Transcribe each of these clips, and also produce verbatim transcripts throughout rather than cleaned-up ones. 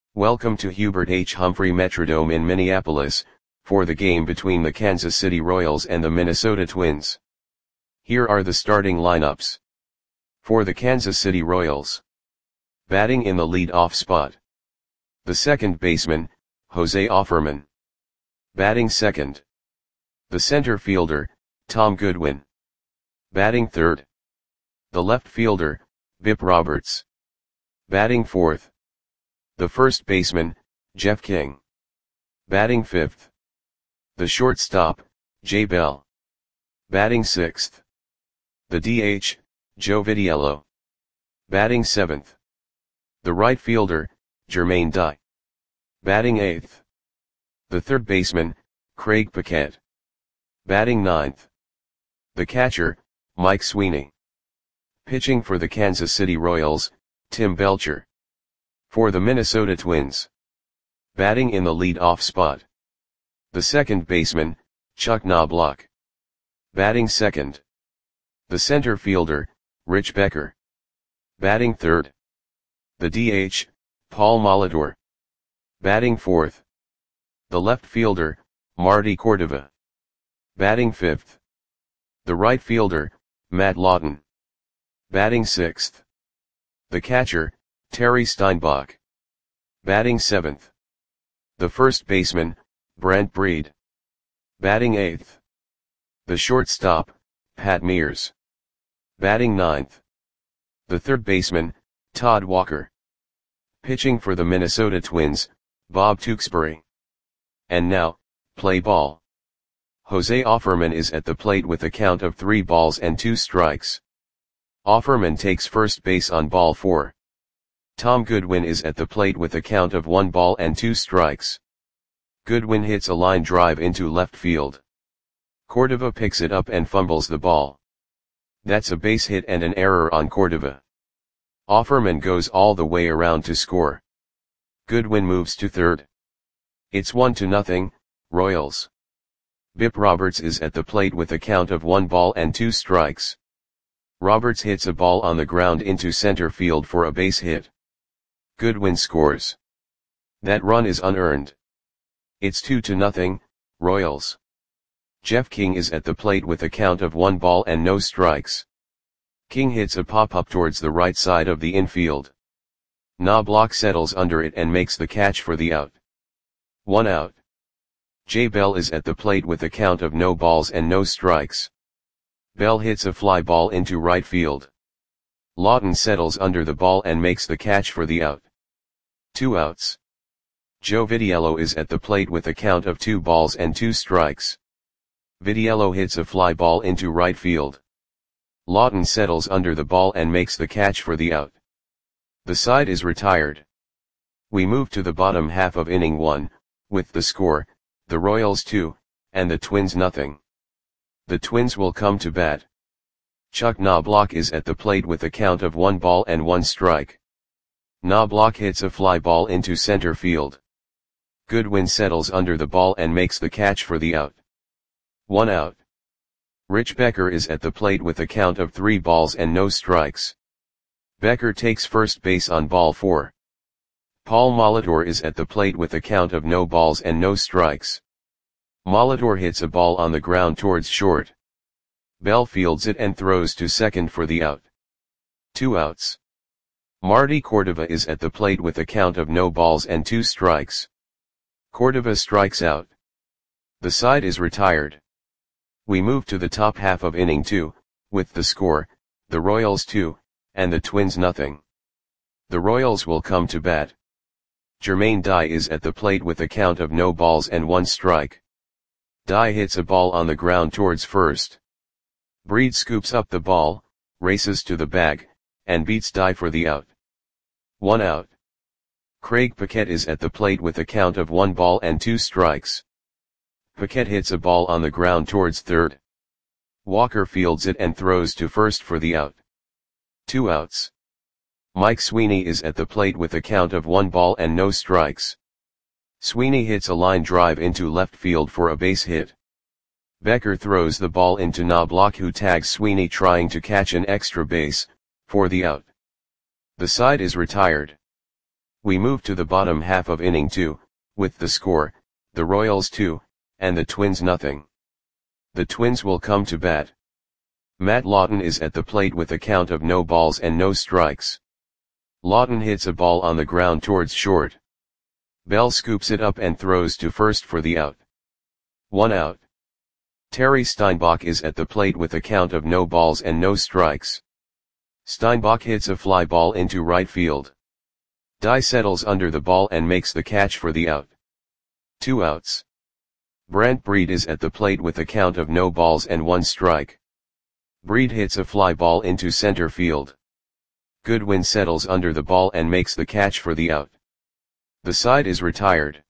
Welcome to Hubert H. Humphrey Metrodome in Minneapolis, for the game between the Kansas City Royals and the Minnesota Twins. Here are the starting lineups. For the Kansas City Royals. Batting in the lead-off spot. The second baseman, Jose Offerman. Batting second. The center fielder, Tom Goodwin. Batting third. The left fielder, Bip Roberts. Batting fourth. The first baseman, Jeff King. Batting fifth. The shortstop, Jay Bell. Batting sixth. The D H, Joe Vitiello. Batting seventh. The right fielder, Jermaine Dye. Batting eighth. The third baseman, Craig Paquette. Batting ninth. The catcher, Mike Sweeney. Pitching for the Kansas City Royals, Tim Belcher. For the Minnesota Twins. Batting in the lead-off spot. The second baseman, Chuck Knobloch. Batting second. The center fielder, Rich Becker. Batting third. The D H, Paul Molitor. Batting fourth. The left fielder, Marty Cordova. Batting fifth. The right fielder, Matt Lawton. Batting sixth. The catcher, Terry Steinbach. Batting seventh. The first baseman, Brent Breed. Batting eighth. The shortstop, Pat Mears. Batting ninth. The third baseman, Todd Walker. Pitching for the Minnesota Twins, Bob Tewksbury. And now, play ball. Jose Offerman is at the plate with a count of three balls and two strikes. Offerman takes first base on ball four. Tom Goodwin is at the plate with a count of one ball and two strikes. Goodwin hits a line drive into left field. Cordova picks it up and fumbles the ball. That's a base hit and an error on Cordova. Offerman goes all the way around to score. Goodwin moves to third. It's one to nothing, Royals. Bip Roberts is at the plate with a count of one ball and two strikes. Roberts hits a ball on the ground into center field for a base hit. Goodwin scores. That run is unearned. It's two to nothing, Royals. Jeff King is at the plate with a count of one ball and no strikes. King hits a pop-up towards the right side of the infield. Knobloch settles under it and makes the catch for the out. One out. Jay Bell is at the plate with a count of no balls and no strikes. Bell hits a fly ball into right field. Lawton settles under the ball and makes the catch for the out. Two outs. Joe Vitiello is at the plate with a count of two balls and two strikes. Vitiello hits a fly ball into right field. Lawton settles under the ball and makes the catch for the out. The side is retired. We move to the bottom half of inning one, with the score, the Royals two, and the Twins nothing. The Twins will come to bat. Chuck Knobloch is at the plate with a count of one ball and one strike. Knobloch hits a fly ball into center field. Goodwin settles under the ball and makes the catch for the out. One out. Rich Becker is at the plate with a count of three balls and no strikes. Becker takes first base on ball four. Paul Molitor is at the plate with a count of no balls and no strikes. Molitor hits a ball on the ground towards short. Bell fields it and throws to second for the out. Two outs. Marty Cordova is at the plate with a count of no balls and two strikes. Cordova strikes out. The side is retired. We move to the top half of inning two, with the score, the Royals two, and the Twins nothing. The Royals will come to bat. Jermaine Dye is at the plate with a count of no balls and one strike. Dye hits a ball on the ground towards first. Breed scoops up the ball, races to the bag, and beats Dye for the out. One out. Craig Paquette is at the plate with a count of one ball and two strikes. Paquette hits a ball on the ground towards third. Walker fields it and throws to first for the out. Two outs. Mike Sweeney is at the plate with a count of one ball and no strikes. Sweeney hits a line drive into left field for a base hit. Becker throws the ball into Knobloch, who tags Sweeney trying to catch an extra base, for the out. The side is retired. We move to the bottom half of inning two, with the score, the Royals two, and the Twins nothing. The Twins will come to bat. Matt Lawton is at the plate with a count of no balls and no strikes. Lawton hits a ball on the ground towards short. Bell scoops it up and throws to first for the out. One out. Terry Steinbach is at the plate with a count of no balls and no strikes. Steinbach hits a fly ball into right field. Dye settles under the ball and makes the catch for the out. Two outs. Brant Breed is at the plate with a count of no balls and one strike. Breed hits a fly ball into center field. Goodwin settles under the ball and makes the catch for the out. The side is retired.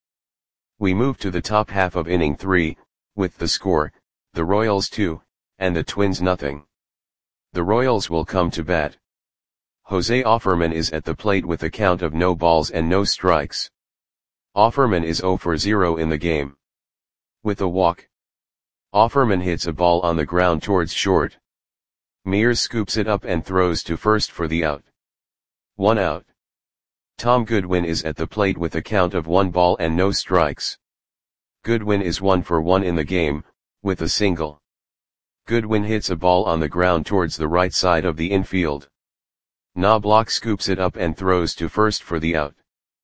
We move to the top half of inning three, with the score, the Royals two, and the Twins nothing. The Royals will come to bat. Jose Offerman is at the plate with a count of no balls and no strikes. Offerman is zero for zero in the game. With a walk. Offerman hits a ball on the ground towards short. Mears scoops it up and throws to first for the out. One out. Tom Goodwin is at the plate with a count of one ball and no strikes. Goodwin is one for one in the game, with a single. Goodwin hits a ball on the ground towards the right side of the infield. Knobloch scoops it up and throws to first for the out.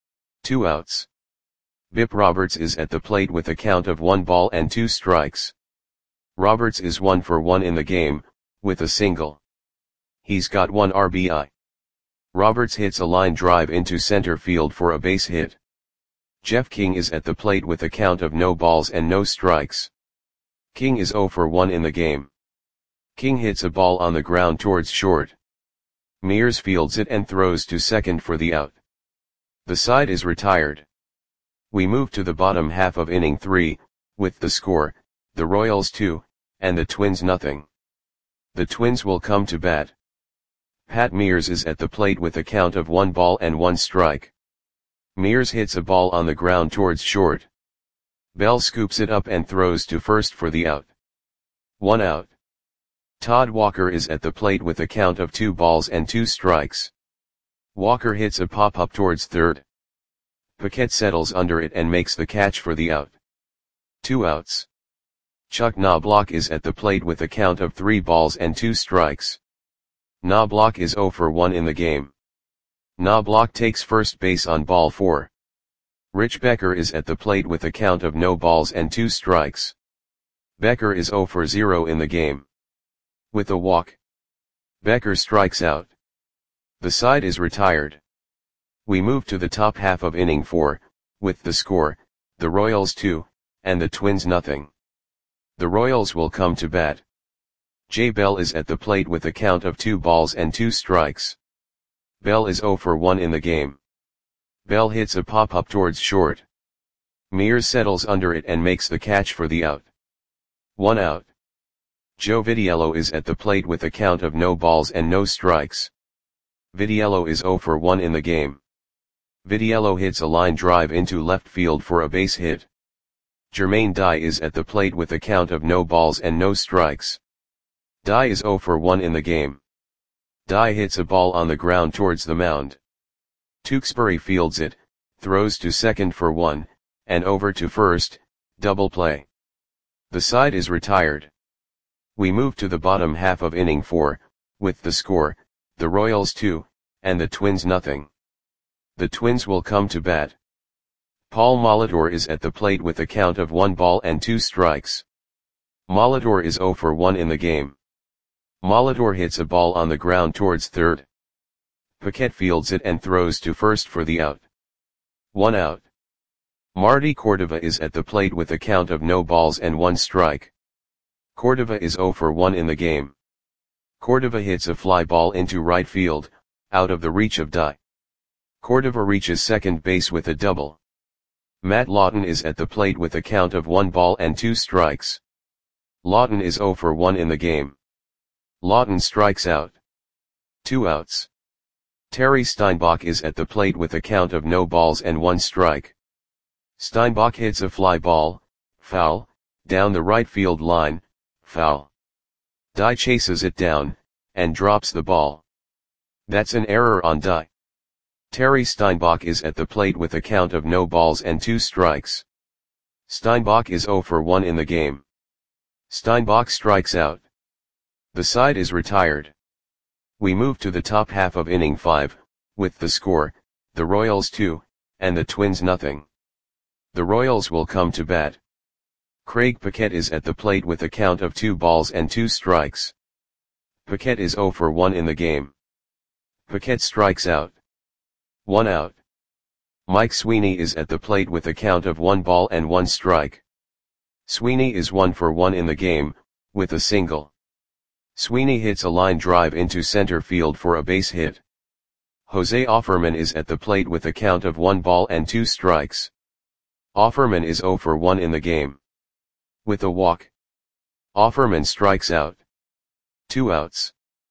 Two outs. Bip Roberts is at the plate with a count of one ball and two strikes. Roberts is one for one in the game, with a single. He's got one R B I. Roberts hits a line drive into center field for a base hit. Jeff King is at the plate with a count of no balls and no strikes. King is zero for one in the game. King hits a ball on the ground towards short. Mears fields it and throws to second for the out. The side is retired. We move to the bottom half of inning three, with the score, the Royals two, and the Twins nothing. The Twins will come to bat. Pat Mears is at the plate with a count of one ball and one strike. Mears hits a ball on the ground towards short. Bell scoops it up and throws to first for the out. One out. Todd Walker is at the plate with a count of two balls and two strikes. Walker hits a pop-up towards third. Paquette settles under it and makes the catch for the out. Two outs. Chuck Knobloch is at the plate with a count of three balls and two strikes. Knobloch is zero for one in the game. Knobloch takes first base on ball four. Rich Becker is at the plate with a count of no balls and two strikes. Becker is zero for zero in the game. With a walk. Becker strikes out. The side is retired. We move to the top half of inning four, with the score, the Royals two, and the Twins nothing. The Royals will come to bat. Jay Bell is at the plate with a count of two balls and two strikes. Bell is zero for one in the game. Bell hits a pop-up towards short. Mears settles under it and makes the catch for the out. One out. Joe Vitiello is at the plate with a count of no balls and no strikes. Vitiello is zero for one in the game. Vitiello hits a line drive into left field for a base hit. Jermaine Dye is at the plate with a count of no balls and no strikes. Dye is zero for one in the game. Dye hits a ball on the ground towards the mound. Tewksbury fields it, throws to second for one, and over to first, double play. The side is retired. We move to the bottom half of inning four, with the score, the Royals two, and the Twins nothing. The Twins will come to bat. Paul Molitor is at the plate with a count of one ball and two strikes. Molitor is zero for one in the game. Molitor hits a ball on the ground towards third. Paquette fields it and throws to first for the out. One out. Marty Cordova is at the plate with a count of no balls and one strike. Cordova is zero for one in the game. Cordova hits a fly ball into right field, out of the reach of Dye. Cordova reaches second base with a double. Matt Lawton is at the plate with a count of one ball and two strikes. Lawton is zero for one in the game. Lawton strikes out. Two outs. Terry Steinbach is at the plate with a count of no balls and one strike. Steinbach hits a fly ball, foul, down the right field line, foul. Dye chases it down, and drops the ball. That's an error on Dye. Terry Steinbach is at the plate with a count of no balls and two strikes. Steinbach is zero for one in the game. Steinbach strikes out. The side is retired. We move to the top half of inning five, with the score, the Royals two, and the Twins nothing. The Royals will come to bat. Craig Paquette is at the plate with a count of two balls and two strikes. Paquette is zero for one in the game. Paquette strikes out. One out. Mike Sweeney is at the plate with a count of one ball and one strike. Sweeney is one for one in the game, with a single. Sweeney hits a line drive into center field for a base hit. Jose Offerman is at the plate with a count of one ball and two strikes. Offerman is zero for one in the game. With a walk. Offerman strikes out. Two outs.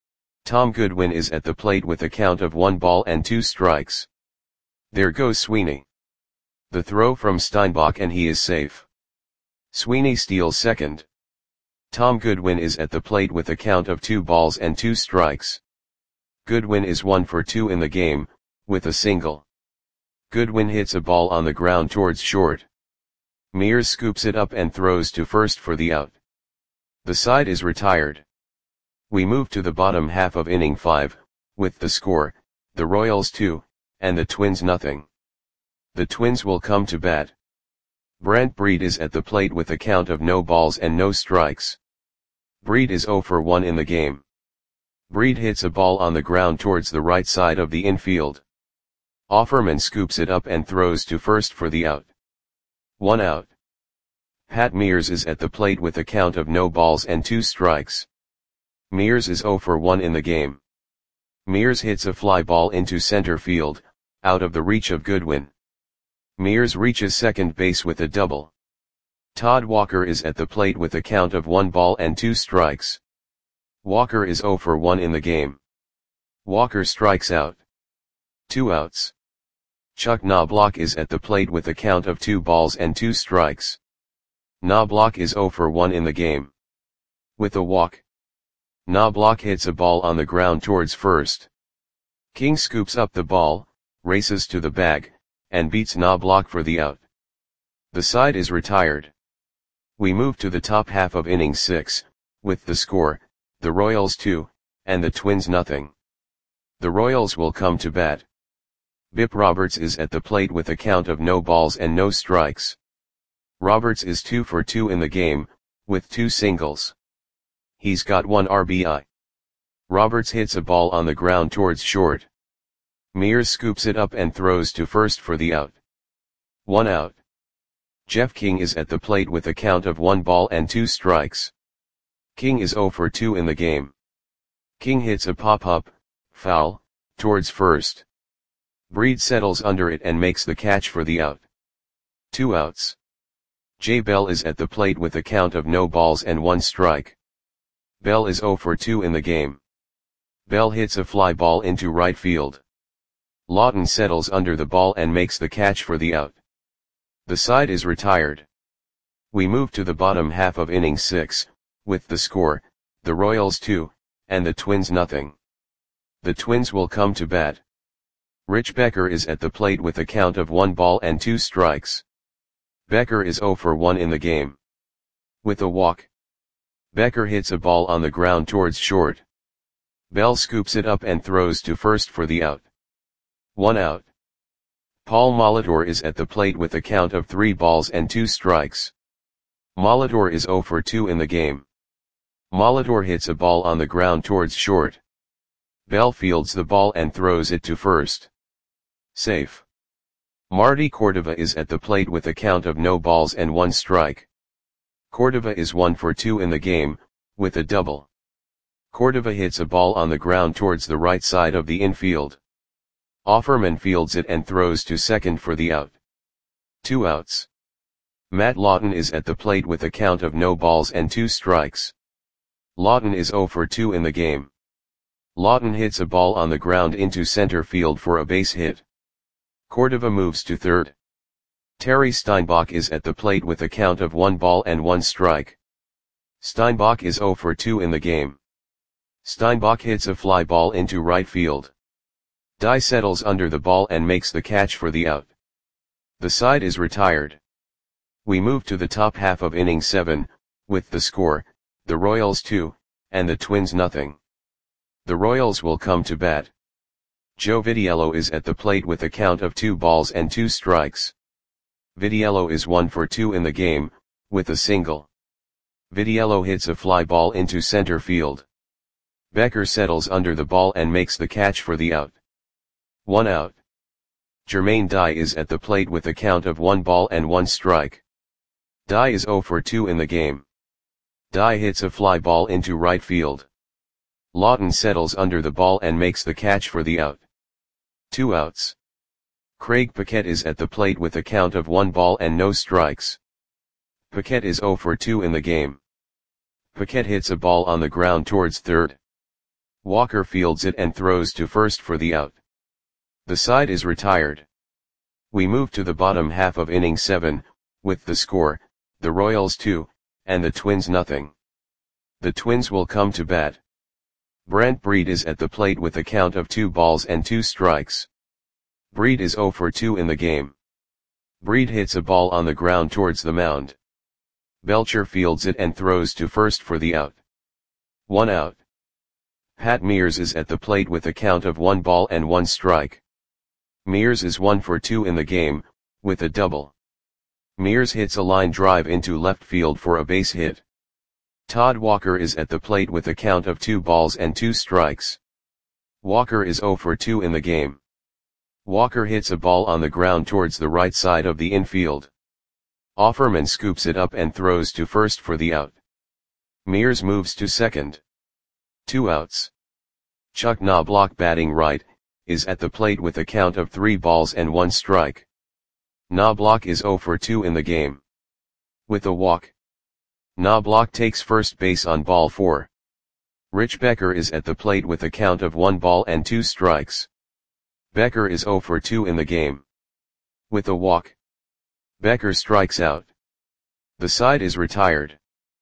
Tom Goodwin is at the plate with a count of one ball and two strikes. There goes Sweeney. The throw from Steinbach and he is safe. Sweeney steals second. Tom Goodwin is at the plate with a count of two balls and two strikes. Goodwin is one for two in the game, with a single. Goodwin hits a ball on the ground towards short. Mears scoops it up and throws to first for the out. The side is retired. We move to the bottom half of inning five, with the score, the Royals two, and the Twins nothing. The Twins will come to bat. Brent Breed is at the plate with a count of no balls and no strikes. Breed is zero for one in the game. Breed hits a ball on the ground towards the right side of the infield. Offerman scoops it up and throws to first for the out. One out. Pat Mears is at the plate with a count of no balls and two strikes. Mears is zero for one in the game. Mears hits a fly ball into center field, out of the reach of Goodwin. Mears reaches second base with a double. Todd Walker is at the plate with a count of one ball and two strikes. Walker is zero for one in the game. Walker strikes out. Two outs. Chuck Knobloch is at the plate with a count of two balls and two strikes. Knobloch is zero for one in the game. With a walk. Knobloch hits a ball on the ground towards first. King scoops up the ball, races to the bag, and beats Knobloch for the out. The side is retired. We move to the top half of inning six, with the score, the Royals two, and the Twins nothing. The Royals will come to bat. Bip Roberts is at the plate with a count of no balls and no strikes. Roberts is two for two in the game, with two singles. He's got one R B I. Roberts hits a ball on the ground towards short. Mears scoops it up and throws to first for the out. One out. Jeff King is at the plate with a count of one ball and two strikes. King is zero for two in the game. King hits a pop-up, foul, towards first. Breed settles under it and makes the catch for the out. Two outs. Jay Bell is at the plate with a count of no balls and one strike. Bell is zero for two in the game. Bell hits a fly ball into right field. Lawton settles under the ball and makes the catch for the out. The side is retired. We move to the bottom half of inning six, with the score, the Royals two, and the Twins nothing. The Twins will come to bat. Rich Becker is at the plate with a count of one ball and two strikes. Becker is zero for one in the game. With a walk. Becker hits a ball on the ground towards short. Bell scoops it up and throws to first for the out. One out. Paul Molitor is at the plate with a count of three balls and two strikes. Molitor is zero for two in the game. Molitor hits a ball on the ground towards short. Bell fields the ball and throws it to first. Safe. Marty Cordova is at the plate with a count of no balls and one strike. Cordova is one for two in the game, with a double. Cordova hits a ball on the ground towards the right side of the infield. Offerman fields it and throws to second for the out. Two outs. Matt Lawton is at the plate with a count of no balls and two strikes. Lawton is zero for two in the game. Lawton hits a ball on the ground into center field for a base hit. Cordova moves to third. Terry Steinbach is at the plate with a count of one ball and one strike. Steinbach is zero for two in the game. Steinbach hits a fly ball into right field. Dye settles under the ball and makes the catch for the out. The side is retired. We move to the top half of inning seven, with the score, the Royals two, and the Twins nothing. The Royals will come to bat. Joe Vitiello is at the plate with a count of two balls and two strikes. Vitiello is one for two in the game, with a single. Vitiello hits a fly ball into center field. Becker settles under the ball and makes the catch for the out. One out. Jermaine Dye is at the plate with a count of one ball and one strike. Dye is zero for two in the game. Dye hits a fly ball into right field. Lawton settles under the ball and makes the catch for the out. Two outs. Craig Paquette is at the plate with a count of one ball and no strikes. Paquette is zero for two in the game. Paquette hits a ball on the ground towards third. Walker fields it and throws to first for the out. The side is retired. We move to the bottom half of inning seven, with the score, the Royals two, and the Twins nothing. The Twins will come to bat. Brent Breed is at the plate with a count of two balls and two strikes. Breed is zero for two in the game. Breed hits a ball on the ground towards the mound. Belcher fields it and throws to first for the out. One out. Pat Mears is at the plate with a count of one ball and one strike. Mears is one for two in the game, with a double. Mears hits a line drive into left field for a base hit. Todd Walker is at the plate with a count of two balls and two strikes. Walker is zero for two in the game. Walker hits a ball on the ground towards the right side of the infield. Offerman scoops it up and throws to first for the out. Mears moves to second. Two outs. Chuck Knobloch, batting right, is at the plate with a count of three balls and one strike. Knobloch is zero for two in the game. With a walk. Knobloch takes first base on ball four. Rich Becker is at the plate with a count of one ball and two strikes. Becker is zero for two in the game. With a walk. Becker strikes out. The side is retired.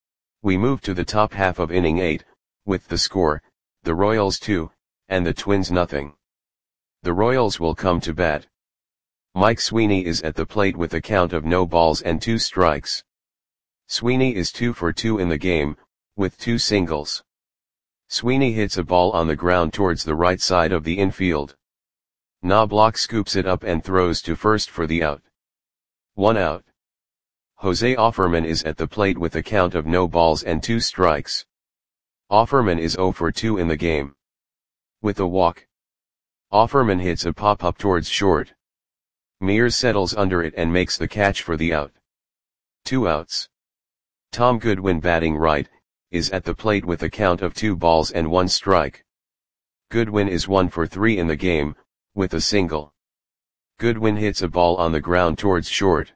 We move to the top half of inning eight, with the score, the Royals two, and the Twins nothing. The Royals will come to bat. Mike Sweeney is at the plate with a count of no balls and two strikes. Sweeney is two for two in the game, with two singles. Sweeney hits a ball on the ground towards the right side of the infield. Knobloch scoops it up and throws to first for the out. One out. Jose Offerman is at the plate with a count of no balls and two strikes. Offerman is zero for two in the game. With a walk. Offerman hits a pop-up towards short. Mears settles under it and makes the catch for the out. Two outs. Tom Goodwin, batting right, is at the plate with a count of two balls and one strike. Goodwin is one for three in the game, with a single. Goodwin hits a ball on the ground towards short.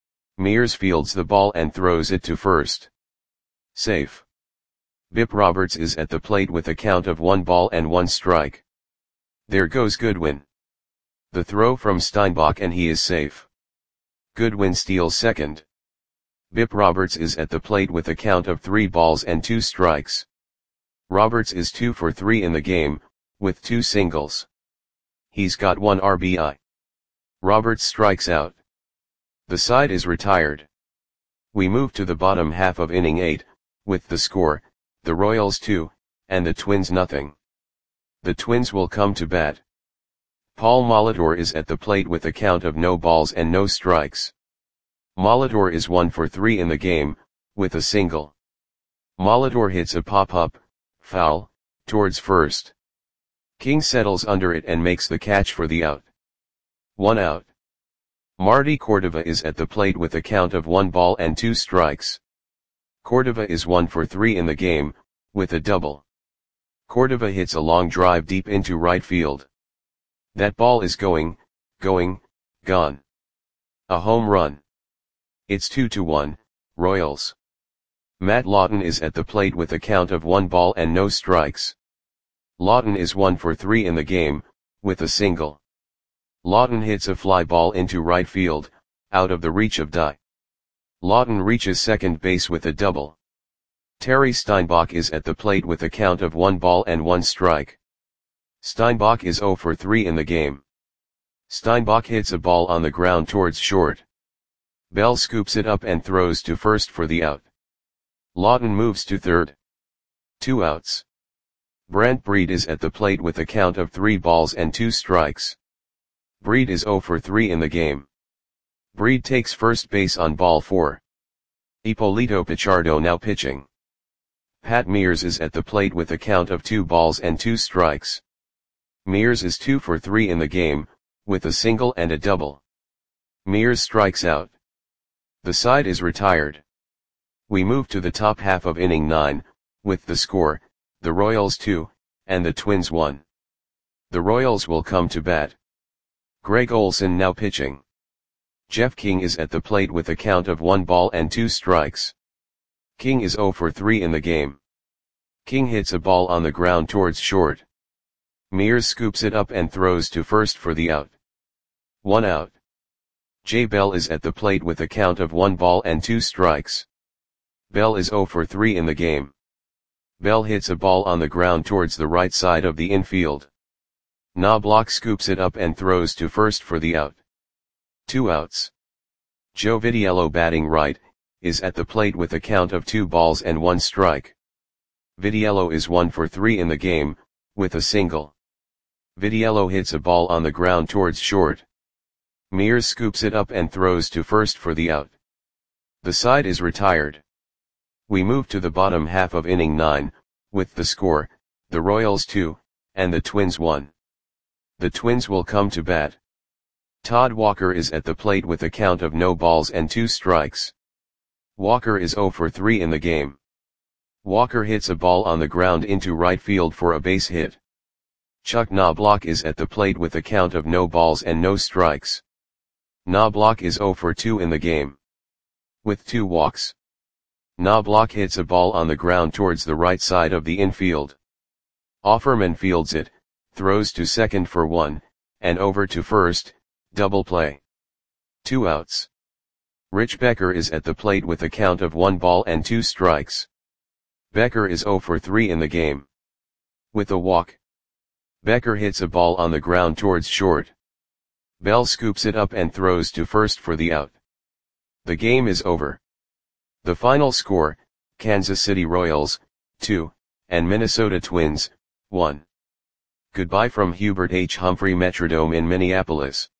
Mears fields the ball and throws it to first. Safe. Bip Roberts is at the plate with a count of one ball and one strike. There goes Goodwin. The throw from Steinbach and he is safe. Goodwin steals second. Bip Roberts is at the plate with a count of three balls and two strikes. Roberts is two for three in the game, with two singles. He's got one R B I. Roberts strikes out. The side is retired. We move to the bottom half of inning eight, with the score, the Royals two, and the Twins nothing. The Twins will come to bat. Paul Molitor is at the plate with a count of no balls and no strikes. Molitor is one for three in the game, with a single. Molitor hits a pop-up, foul, towards first. King settles under it and makes the catch for the out. One out. Marty Cordova is at the plate with a count of one ball and two strikes. Cordova is one for three in the game, with a double. Cordova hits a long drive deep into right field. That ball is going, going, gone. A home run. It's two to one, Royals. Matt Lawton is at the plate with a count of one ball and no strikes. Lawton is one for three in the game, with a single. Lawton hits a fly ball into right field, out of the reach of Dye. Lawton reaches second base with a double. Terry Steinbach is at the plate with a count of one ball and one strike. Steinbach is zero for three in the game. Steinbach hits a ball on the ground towards short. Bell scoops it up and throws to first for the out. Lawton moves to third. Two outs. Brent Breed is at the plate with a count of three balls and two strikes. Breed is zero for three in the game. Breed takes first base on ball four. Ippolito Pichardo now pitching. Pat Mears is at the plate with a count of two balls and two strikes. Mears is two for three in the game, with a single and a double. Mears strikes out. The side is retired. We move to the top half of inning nine, with the score, the Royals two, and the Twins one. The Royals will come to bat. Greg Olson now pitching. Jeff King is at the plate with a count of one ball and two strikes. King is zero for three in the game. King hits a ball on the ground towards short. Mears scoops it up and throws to first for the out. One out. Jay Bell is at the plate with a count of one ball and two strikes. Bell is zero for three in the game. Bell hits a ball on the ground towards the right side of the infield. Knobloch scoops it up and throws to first for the out. Two outs. Joe Vitiello, batting right, is at the plate with a count of two balls and one strike. Vitiello is one for three in the game, with a single. Vitiello hits a ball on the ground towards short. Mears scoops it up and throws to first for the out. The side is retired. We move to the bottom half of inning nine, with the score, the Royals two, and the Twins one. The Twins will come to bat. Todd Walker is at the plate with a count of no balls and two strikes. Walker is zero for three in the game. Walker hits a ball on the ground into right field for a base hit. Chuck Knobloch is at the plate with a count of no balls and no strikes. Knobloch is zero for two in the game. With two walks. Knobloch hits a ball on the ground towards the right side of the infield. Offerman fields it, throws to second for one, and over to first, double play. Two outs. Rich Becker is at the plate with a count of one ball and two strikes. Becker is zero for three in the game. With a walk. Becker hits a ball on the ground towards short. Bell scoops it up and throws to first for the out. The game is over. The final score, Kansas City Royals, two, and Minnesota Twins, one. Goodbye from Hubert H. Humphrey Metrodome in Minneapolis.